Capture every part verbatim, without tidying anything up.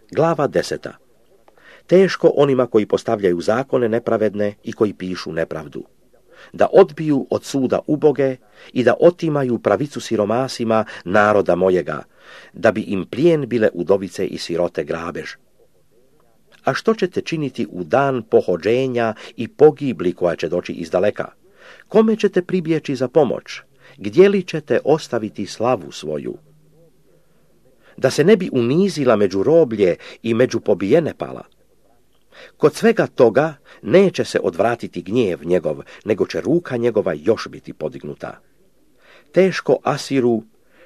Glava deseta. Teško onima koji postavljaju zakone nepravedne i koji pišu nepravdu. Da odbiju od suda uboge i da otimaju pravicu siromasima naroda mojega, da bi im plijen bile udovice i sirote grabež. A što ćete činiti u dan pohođenja i pogibli koja će doći izdaleka? Kome ćete pribjeći za pomoć? Gdje li ćete ostaviti slavu svoju? Da se ne bi unizila među roblje i među pobijene pala. Kod svega toga neće se odvratiti gnjev njegov, nego će ruka njegova još biti podignuta. Teško Asiru,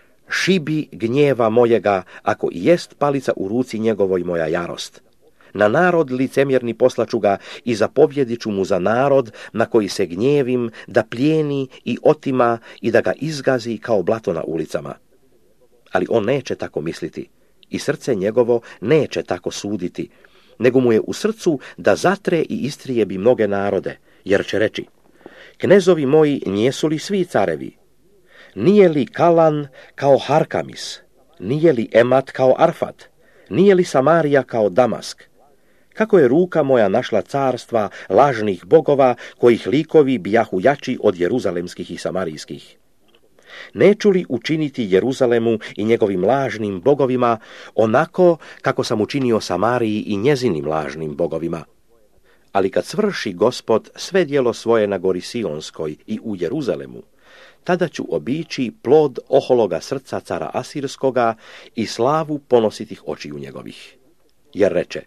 šibi gnjeva mojega, ako i jest palica u ruci njegovoj moja jarost. Na narod licemjerni poslaću ga i zapovjedit ću mu za narod na koji se gnjevim, da plijeni i otima i da ga izgazi kao blato na ulicama. Ali on neće tako misliti i srce njegovo neće tako suditi, nego mu je u srcu da zatre i istrijebi mnoge narode, jer će reći: knezovi moji nijesu li svi carevi? Nije li Kalan kao Harkamis? Nije li Emat kao Arfat? Nije li Samarija kao Damask? Kako je ruka moja našla carstva lažnih bogova, kojih likovi bijahu jači od jeruzalemskih i samarijskih? Neću li učiniti Jeruzalemu i njegovim lažnim bogovima onako kako sam učinio Samariji i njezinim lažnim bogovima? Ali kad svrši Gospod sve djelo svoje na gori Sionskoj i u Jeruzalemu, tada ću obići plod ohologa srca cara Asirskoga i slavu ponositih očiju njegovih. Jer reče: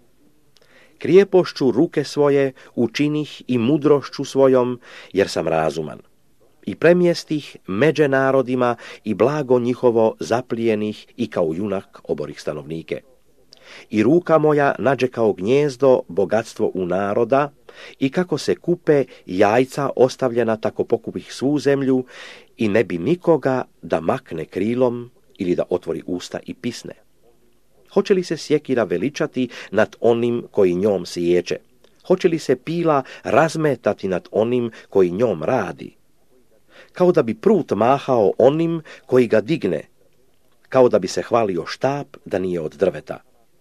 krijepošću ruke svoje učinih i mudrošću svojom, jer sam razuman. I premjestih međe narodima i blago njihovo zaplijenih i kao junak oborih stanovnike. I ruka moja nađe kao gnjezdo bogatstvo u naroda i kako se kupe jajca ostavljena, tako pokupih svu zemlju i ne bi nikoga da makne krilom ili da otvori usta i pisne. Hoće li se sjekira veličati nad onim koji njom siječe? Hoće li se pila razmetati nad onim koji njom radi? Kao da bi prut mahao onim koji ga digne, kao da bi se hvalio štap da nije od drveta.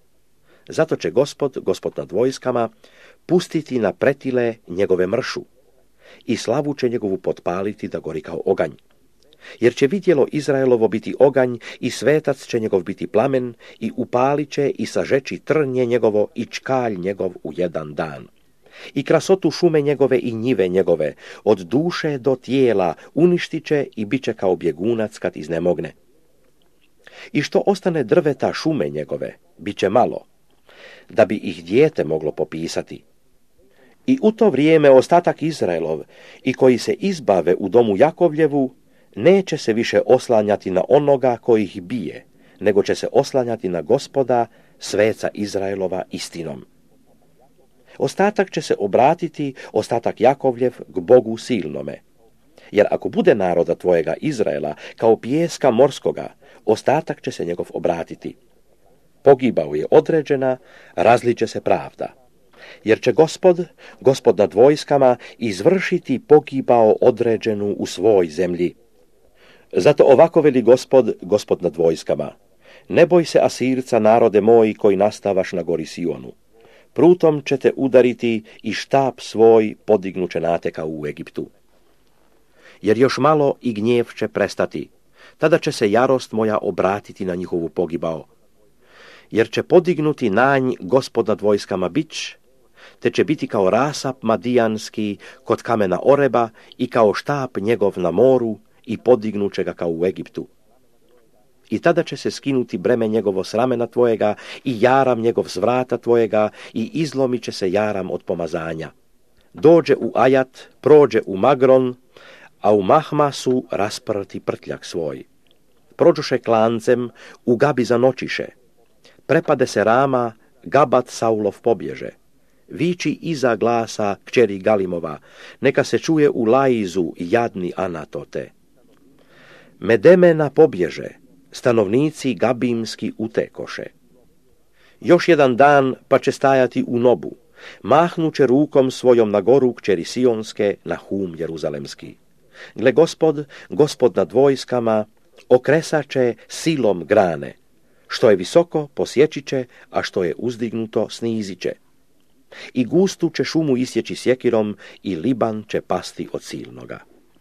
Zato će Gospod, Gospod nad vojskama, pustiti na pretile njegove mršu i slavu će njegovu potpaliti da gori kao oganj. Jer će vidjelo Izraelovo biti oganj i svetac će njegov biti plamen i upalit će i sažeći trnje njegovo i čkalj njegov u jedan dan. I krasotu šume njegove i njive njegove, od duše do tijela, uništit će i bit će kao bjegunac kad iznemogne. I što ostane drveta šume njegove, bit će malo, da bi ih dijete moglo popisati. I u to vrijeme ostatak Izraelov i koji se izbave u domu Jakovljevu, neće se više oslanjati na onoga koji ih bije, nego će se oslanjati na Gospoda, sveca Izraelova, istinom. Ostatak će se obratiti, ostatak Jakovljev, k Bogu silnome. Jer ako bude naroda tvojega Izraela kao pijeska morskoga, ostatak će se njegov obratiti. Pogibao je određena, razliće se pravda. Jer će Gospod, Gospod nad vojskama, izvršiti pogibao određenu u svoj zemlji. Zato ovako veli Gospod, Gospod nad vojskama: ne boj se Asirca, narode moji koji nastavaš na gori Sionu. Prutom ćete udariti i štap svoj podignuće nateka u Egiptu. Jer još malo i gnjev će prestati, tada će se jarost moja obratiti na njihovu pogibao. Jer će podignuti nanj Gospod nad vojskama bić, te će biti kao rasap madijanski kod kamena Oreba i kao štap njegov na moru i podignuće ga kao u Egiptu. I tada će se skinuti breme njegovo s ramena tvojega i jaram njegov s vrata tvojega i izlomit će se jaram od pomazanja. Dođe u Ajat, prođe u Magron, a u Mahmasu rasprti prtljak svoj. Prođuše klancem, u Gabi zanočiše. Prepade se Rama, Gabat Saulov pobježe. Viči iza glasa kćeri Galimova, neka se čuje u Laizu jadni Anatote. Medemena pobježe, stanovnici Gabimski utekoše. Još jedan dan pa će stajati u Nobu, mahnuće rukom svojom na goru kćeri Sionske, na hum Jeruzalemski. Gle Gospod, Gospod nad vojskama, okresaće silom grane, Što je visoko, posjeći će, a što je uzdignuto, snizit će. I gustu će šumu isjeći sjekirom i Liban će pasti od silnoga.